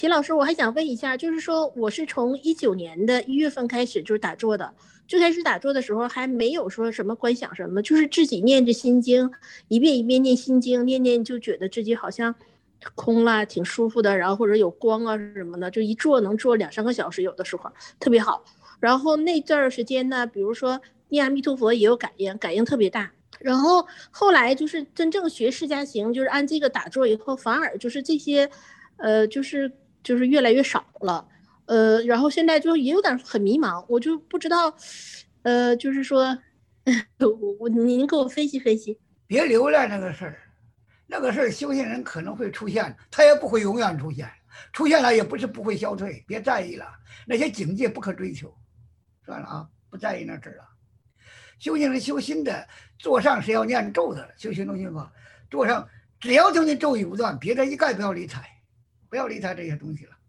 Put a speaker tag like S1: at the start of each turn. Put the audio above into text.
S1: 秦老师，我还想问一下，就是说我是从19年的1月份开始就是打坐的，最开始打坐的时候还没有说什么观想什么，就是自己念着心经，一遍一遍念心经，念念就觉得自己好像空了，挺舒服的，然后或者有光啊什么的，就一坐能坐2、3个小时，有的时候特别好。然后那段时间呢，比如说念阿弥陀佛也有感应，感应特别大。然后后来就是真正学释迦行，就是按这个打坐以后，反而就是这些，就是越来越少了，然后现在就也有点很迷茫，我就不知道，就是说，您给我分析分析。
S2: 别留恋那个事儿，那个事儿修行人可能会出现，他也不会永远出现，出现了也不是不会消退，别在意了，那些境界不可追求，算了啊，不在意那事儿了。修行人修心的，座上是要念咒的，修行中心法，座上只要求你咒语不断，别的一概不要理睬，不要理睬这些东西了。